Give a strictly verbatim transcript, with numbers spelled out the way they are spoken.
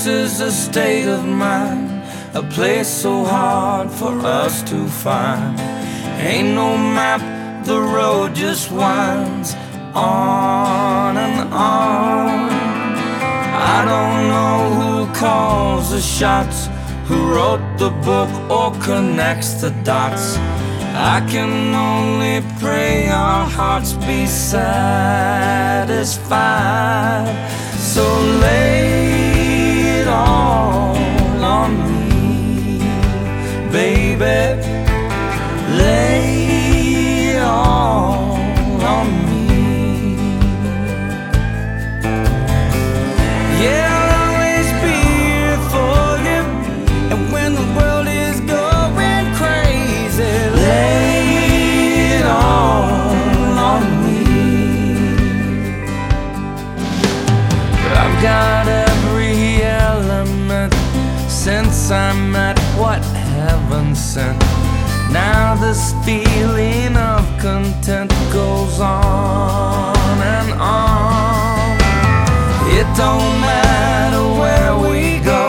This is a state of mind, a place so hard for us to find. Ain't no map, the road just winds on and on. I don't know who calls the shots, who wrote the book or connects the dots. I can only pray our hearts be satisfied. So lay it all on me, baby. Lay it all on me. Yeah, I'll always be here for you, and when the world is going crazy, lay it all on me. I've got every element since I met what heaven sent. Now this feeling of content goes on and on. It don't matter where we go,